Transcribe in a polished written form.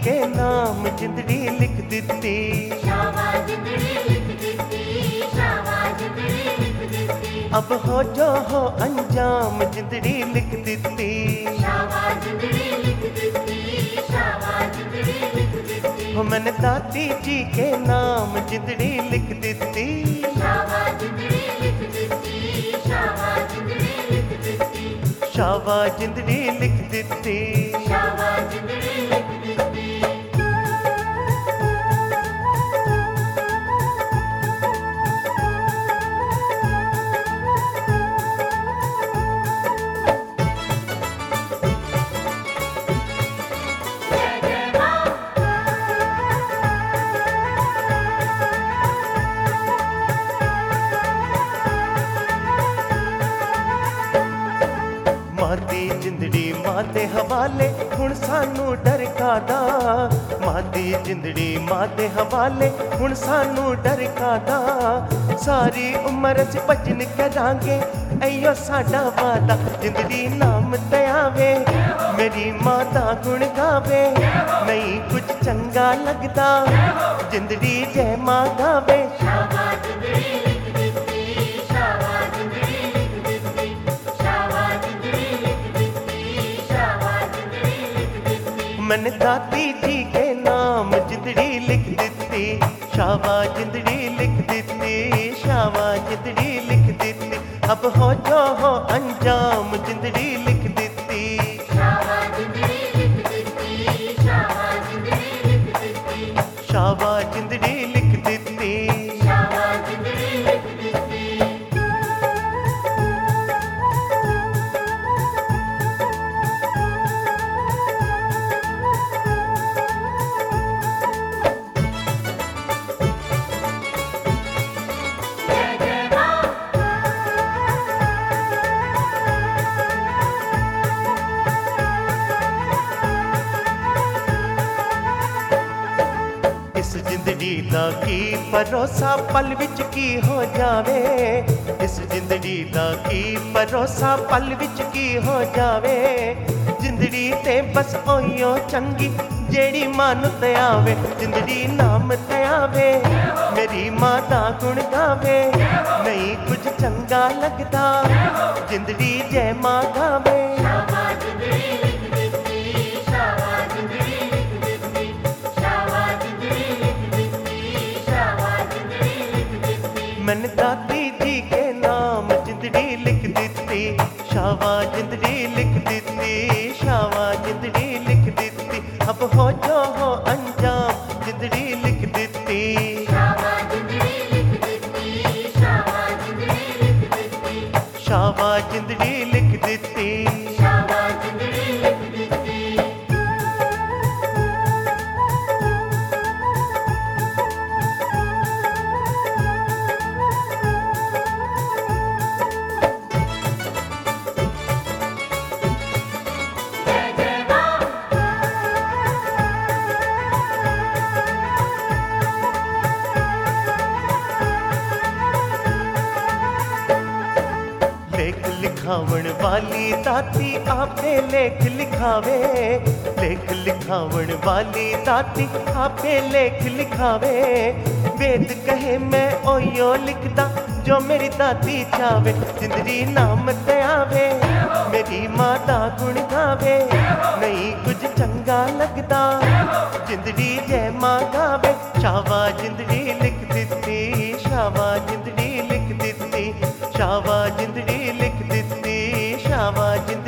के नाम जिंदड़ी लिख दिती। अब हो जो हो अंजाम जिंदड़ी लिख दिती। हो मैंने दाती जी के नाम जिंदड़ी लिख दिती। शावा जिंदड़ी लिख दिती। माती जिंदड़ी मां दे हवाले हुण सानू डर कादा। माती जिंदड़ी मां दे हवाले हुण सानू डर कादा। सारी उम्र च भजन करांगे अयो साडा वादा। जिंदड़ी नाम दयावे मेरी मां दा गुण गावे। नहीं कुछ चंगा लगदा जिंदड़ी जय मां गावे। मैंने दाती जी के नाम जिंदड़ी लिख दिती। शावा जिंदड़ी लिख दिती। शावा जिंदड़ी लिख दिती। अब हो जो हो अंजाम जिंदड़ी लिख दिती। शावा जिंदड़ी लिख दिती। शावा जिंदड़ी लिख दिती। जिंदड़ी दा की भरोसा पल विच की हो जावे। इस जिंदड़ी दा की भरोसा पल विच की हो जावे। जिंदड़ी ते बस ओयो चंगी जेड़ी मन ते आवे। जिंदड़ी नाम ते आवे मेरी मां दा गुण गावे। नहीं कुछ चंगा लगदा जिंदड़ी जय मां गावे। मैंने दाती जी के नाम जिंदड़ी लिख दिती। शावा जिंदड़ी लिख दिती। शावा जिंदड़ी लिख दिती। अब हो जो हो अंजाम जिंदड़ी लिख दिती। शावा जिंदड़ी लिख दिती। शावा जिंदड़ी लिख दिती। लेख लिखावण वाली दाती आपे लेख लिखावे। लेख लिखावण वाली दाती आपे लेख लिखावे। वेद कहे मैं ओयो लिखदा जो मेरी दाती चावे। जिंदड़ी नाम ते आवे मेरी मां दा गुण गावे। नहीं कुछ चंगा लगदा जिंदड़ी जय मां गावे। शावा जिंदड़ी लिख दिती। शावा जिंदड़ी लिख दिती। शावा जिंदड़ी लिख दिती। शावा जिंदड़ी